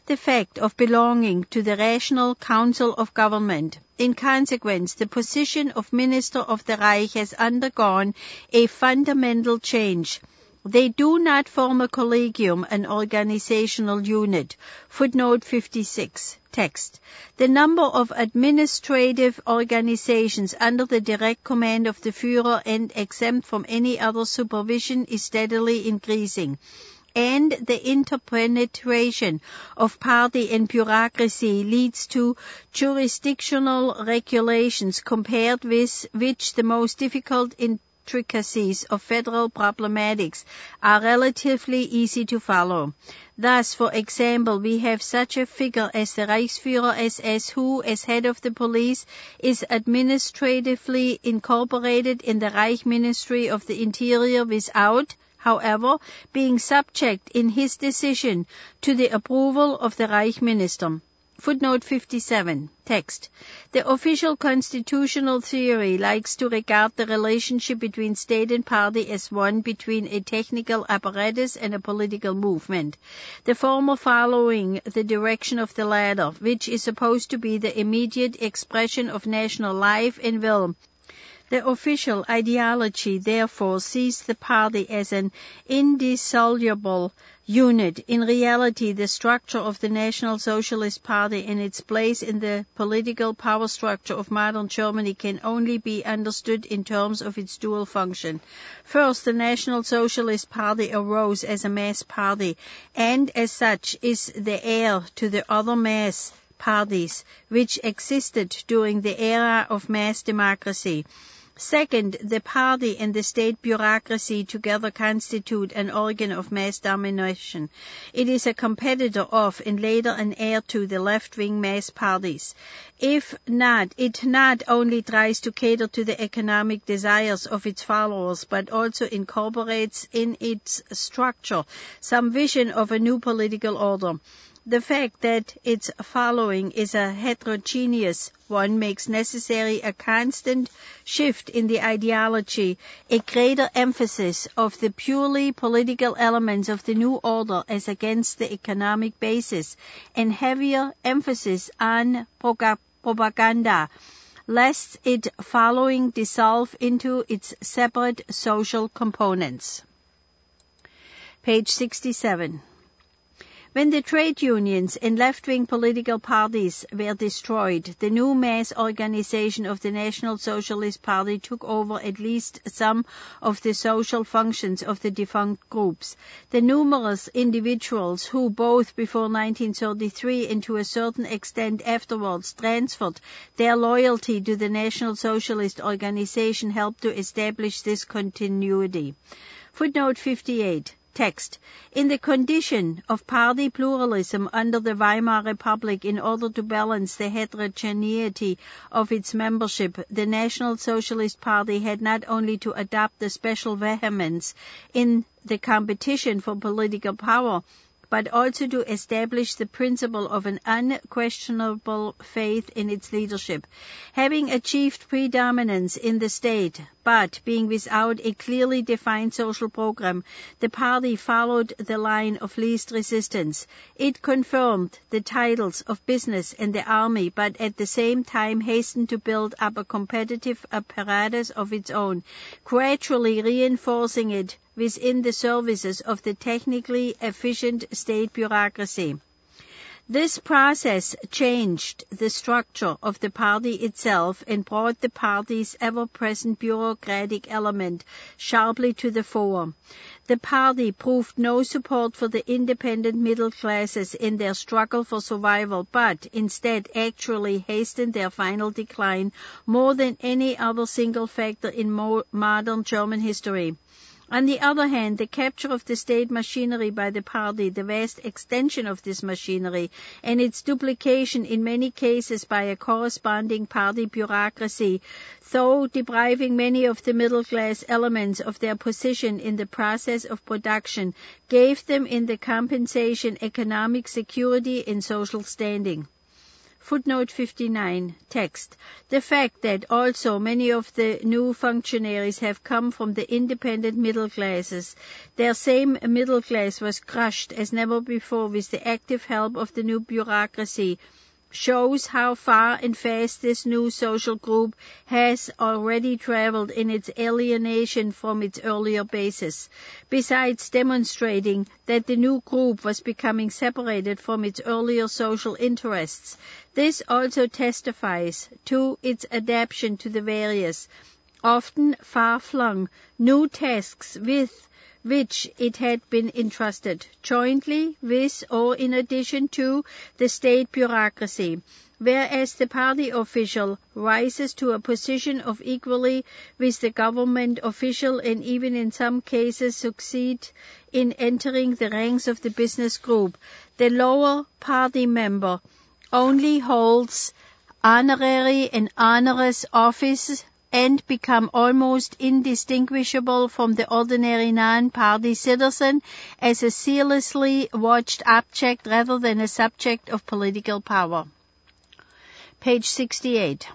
the fact of belonging to the Rational Council of Government. In consequence, the position of Minister of the Reich has undergone a fundamental change. They do not form a collegium, an organizational unit. Footnote 56. Text. The number of administrative organizations under the direct command of the Führer and exempt from any other supervision is steadily increasing, and the interpenetration of party and bureaucracy leads to jurisdictional regulations compared with which the most difficult intricacies of federal problematics are relatively easy to follow. Thus, for example, we have such a figure as the Reichsführer SS, who, as head of the police, is administratively incorporated in the Reich Ministry of the Interior without, however, being subject in his decision to the approval of the Reich Minister. Footnote 57. Text. The official constitutional theory likes to regard the relationship between state and party as one between a technical apparatus and a political movement, the former following the direction of the latter, which is supposed to be the immediate expression of national life and will. The official ideology, therefore, sees the party as an indissoluble unit. In reality, the structure of the National Socialist Party and its place in the political power structure of modern Germany can only be understood in terms of its dual function. First, the National Socialist Party arose as a mass party, and as such is the heir to the other mass parties which existed during the era of mass democracy. Second, the party and the state bureaucracy together constitute an organ of mass domination. It is a competitor of, and later an heir to, the left-wing mass parties. If not, it not only tries to cater to the economic desires of its followers, but also incorporates in its structure some vision of a new political order. The fact that its following is a heterogeneous one makes necessary a constant shift in the ideology, a greater emphasis of the purely political elements of the new order as against the economic basis, and heavier emphasis on propaganda, lest it following dissolve into its separate social components. Page 67. When the trade unions and left-wing political parties were destroyed, the new mass organization of the National Socialist Party took over at least some of the social functions of the defunct groups. The numerous individuals who, both before 1933 and to a certain extent afterwards, transferred their loyalty to the National Socialist organization helped to establish this continuity. Footnote 58. Text. In the condition of party pluralism under the Weimar Republic, in order to balance the heterogeneity of its membership, the National Socialist Party had not only to adopt the special vehemence in the competition for political power, but also to establish the principle of an unquestionable faith in its leadership. Having achieved predominance in the state, but being without a clearly defined social program, the party followed the line of least resistance. It confirmed the titles of business and the army, but at the same time hastened to build up a competitive apparatus of its own, gradually reinforcing it within the services of the technically efficient state bureaucracy. This process changed the structure of the party itself and brought the party's ever-present bureaucratic element sharply to the fore. The party proved no support for the independent middle classes in their struggle for survival, but instead actually hastened their final decline more than any other single factor in modern German history. On the other hand, the capture of the state machinery by the party, the vast extension of this machinery, and its duplication in many cases by a corresponding party bureaucracy, though depriving many of the middle-class elements of their position in the process of production, gave them in the compensation economic security and social standing. Footnote 59, text. The fact that also many of the new functionaries have come from the independent middle classes, their same middle class was crushed as never before with the active help of the new bureaucracy, shows how far and fast this new social group has already traveled in its alienation from its earlier basis, besides demonstrating that the new group was becoming separated from its earlier social interests. This also testifies to its adaptation to the various, often far-flung, new tasks with which it had been entrusted, jointly with or in addition to the state bureaucracy, whereas the party official rises to a position of equality with the government official and even in some cases succeed in entering the ranks of the business group. The lower party member only holds honorary and onerous office and become almost indistinguishable from the ordinary non-party citizen as a zealously watched object rather than a subject of political power. Page 68.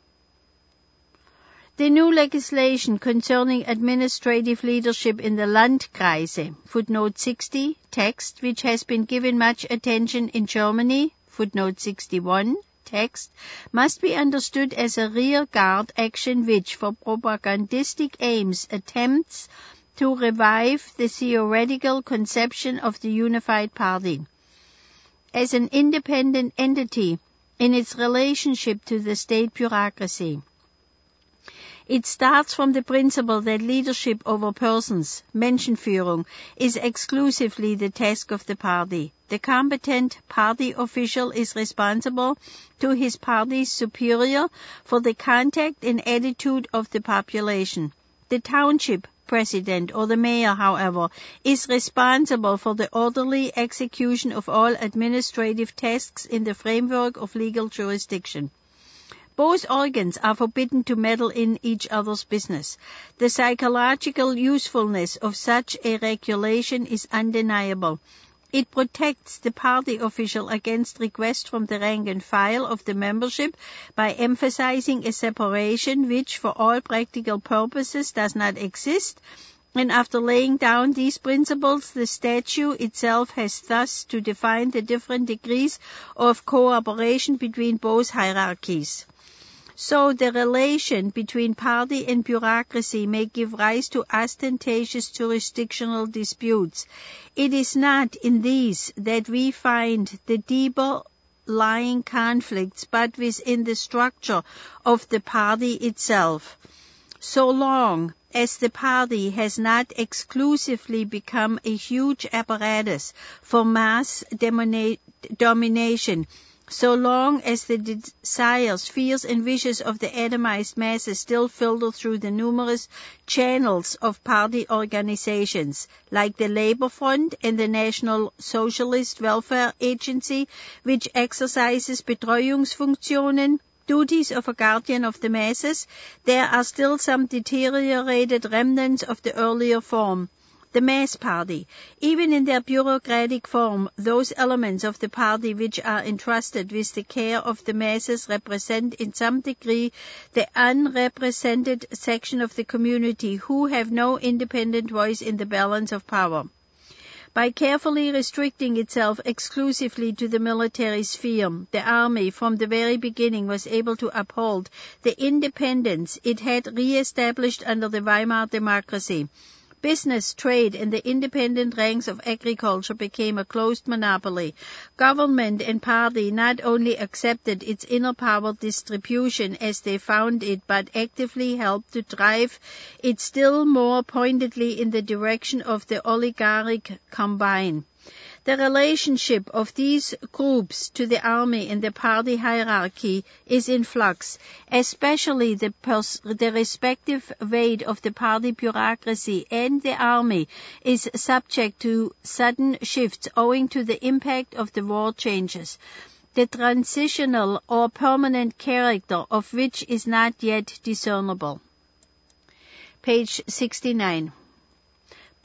The new legislation concerning administrative leadership in the Landkreise, footnote 60, text, which has been given much attention in Germany, footnote 61, text, must be understood as a rearguard action which, for propagandistic aims, attempts to revive the theoretical conception of the unified party as an independent entity in its relationship to the state bureaucracy. It starts from the principle that leadership over persons, Menschenführung, is exclusively the task of the party. The competent party official is responsible to his party's superior for the contact and attitude of the population. The township president or the mayor, however, is responsible for the orderly execution of all administrative tasks in the framework of legal jurisdiction. Both organs are forbidden to meddle in each other's business. The psychological usefulness of such a regulation is undeniable. It protects the party official against requests from the rank and file of the membership by emphasizing a separation which for all practical purposes does not exist, and after laying down these principles, the statute itself has thus to define the different degrees of cooperation between both hierarchies. So the relation between party and bureaucracy may give rise to ostentatious jurisdictional disputes. It is not in these that we find the deeper lying conflicts, but within the structure of the party itself. So long as the party has not exclusively become a huge apparatus for mass domination, so long as the desires, fears, and wishes of the atomized masses still filter through the numerous channels of party organizations, like the Labor Front and the National Socialist Welfare Agency, which exercises Betreuungsfunktionen, duties of a guardian of the masses, there are still some deteriorated remnants of the earlier form. The mass party, even in their bureaucratic form, those elements of the party which are entrusted with the care of the masses represent in some degree the unrepresented section of the community who have no independent voice in the balance of power. By carefully restricting itself exclusively to the military sphere, the army from the very beginning was able to uphold the independence it had re-established under the Weimar democracy. Business, trade, and the independent ranks of agriculture became a closed monopoly. Government and party not only accepted its inner power distribution as they found it, but actively helped to drive it still more pointedly in the direction of the oligarchic combine. The relationship of these groups to the army and the party hierarchy is in flux, especially the respective weight of the party bureaucracy and the army is subject to sudden shifts owing to the impact of the war changes, the transitional or permanent character of which is not yet discernible. Page 69.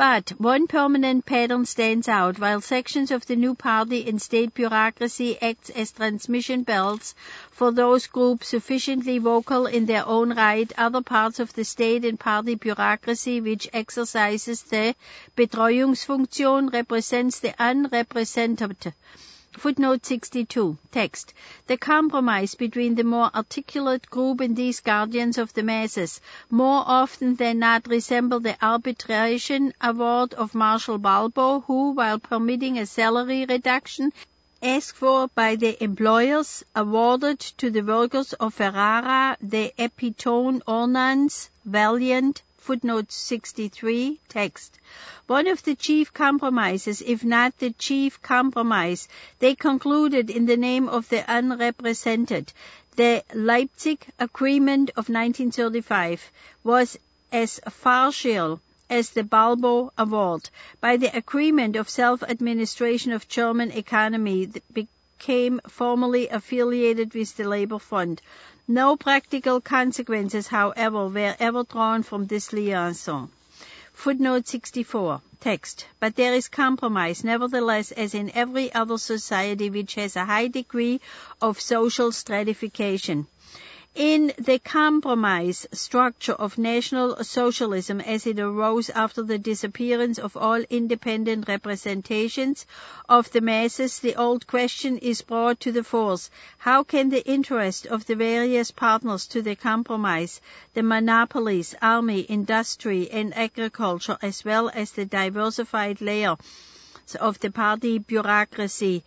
But one permanent pattern stands out. While sections of the new party and state bureaucracy act as transmission belts for those groups sufficiently vocal in their own right, other parts of the state and party bureaucracy which exercises the Betreuungsfunktion represents the unrepresented. Footnote 62. Text. The compromise between the more articulate group and these guardians of the masses more often than not resemble the arbitration award of Marshal Balbo, who, while permitting a salary reduction asked for by the employers, awarded to the workers of Ferrara the epitome ordnance valiant. Footnote 63, text. One of the chief compromises, if not the chief compromise, they concluded in the name of the unrepresented. The Leipzig Agreement of 1935 was as partial as the Balbo Award. By the Agreement of Self-Administration of German Economy, became formally affiliated with the Labor Front. No practical consequences, however, were ever drawn from this liaison. Footnote 64. Text. But there is compromise, nevertheless, as in every other society which has a high degree of social stratification. In the compromise structure of National Socialism as it arose after the disappearance of all independent representations of the masses, the old question is brought to the fore. How can the interest of the various partners to the compromise, the monopolies, army, industry, and agriculture, as well as the diversified layers of the party bureaucracy,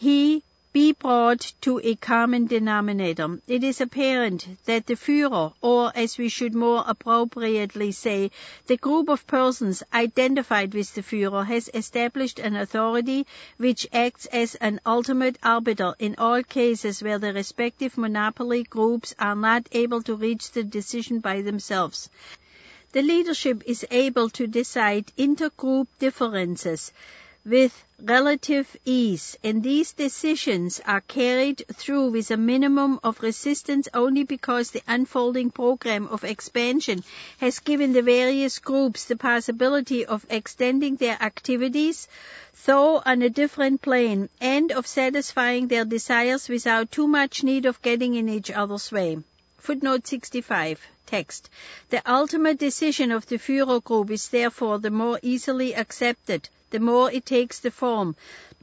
be brought to a common denominator? It is apparent that the Führer, or as we should more appropriately say, the group of persons identified with the Führer, has established an authority which acts as an ultimate arbiter in all cases where the respective monopoly groups are not able to reach the decision by themselves. The leadership is able to decide intergroup differences with relative ease, and these decisions are carried through with a minimum of resistance only because the unfolding program of expansion has given the various groups the possibility of extending their activities, though on a different plane, and of satisfying their desires without too much need of getting in each other's way. Footnote 65. Text. The ultimate decision of the Führer group is therefore the more easily accepted, the more it takes the form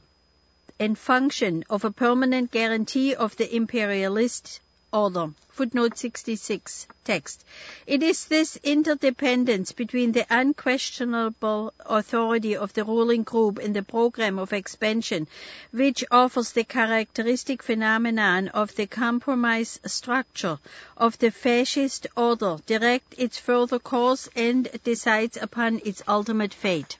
and function of a permanent guarantee of the imperialist order. Footnote 66. Text. It is this interdependence between the unquestionable authority of the ruling group and the program of expansion which offers the characteristic phenomenon of the compromise structure of the fascist order, directs its further course, and decides upon its ultimate fate.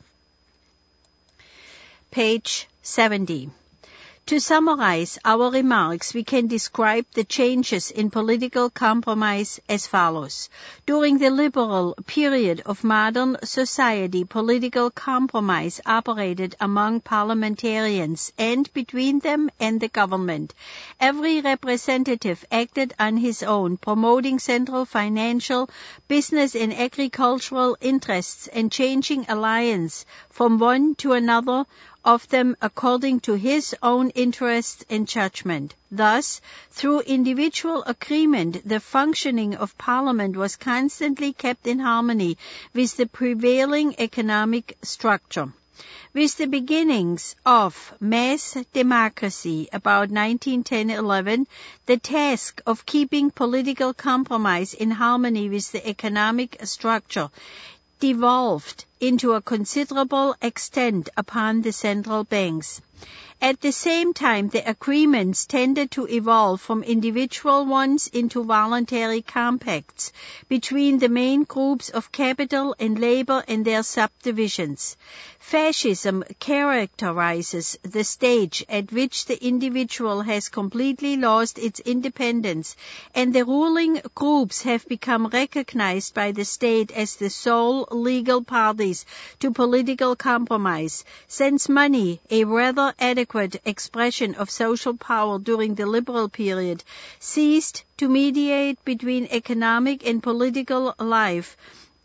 Page 70. To summarize our remarks, we can describe the changes in political compromise as follows. During the liberal period of modern society, political compromise operated among parliamentarians and between them and the government. Every representative acted on his own, promoting central financial, business and agricultural interests and changing alliance from one to another of them according to his own interests and judgment. Thus, through individual agreement, the functioning of Parliament was constantly kept in harmony with the prevailing economic structure. With the beginnings of mass democracy about 1910-11, the task of keeping political compromise in harmony with the economic structure devolved into a considerable extent upon the central banks. At the same time, the agreements tended to evolve from individual ones into voluntary compacts between the main groups of capital and labor and their subdivisions. Fascism characterizes the stage at which the individual has completely lost its independence, and the ruling groups have become recognized by the state as the sole legal parties to political compromise. Since money, a rather adequate expression of social power during the liberal period, ceased to mediate between economic and political life,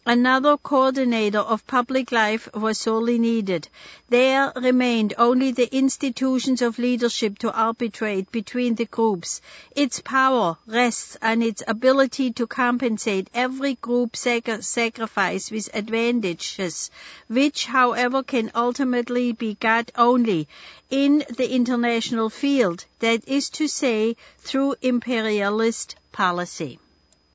Another coordinator of public life was sorely needed. There remained only the institutions of leadership to arbitrate between the groups. Its power rests on its ability to compensate every group sacrifice with advantages, which, however, can ultimately be got only in the international field, that is to say, through imperialist policy.